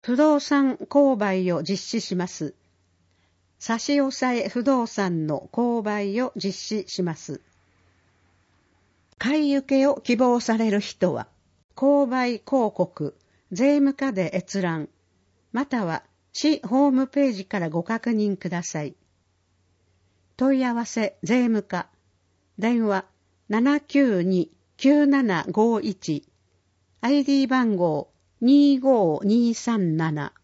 不動産購買を実施します。差し押さえ不動産の購買を実施します。買い受けを希望される人は、購買広告、税務課で閲覧、または市ホームページからご確認ください。問い合わせ税務課、電話 792-9751、ID 番号25237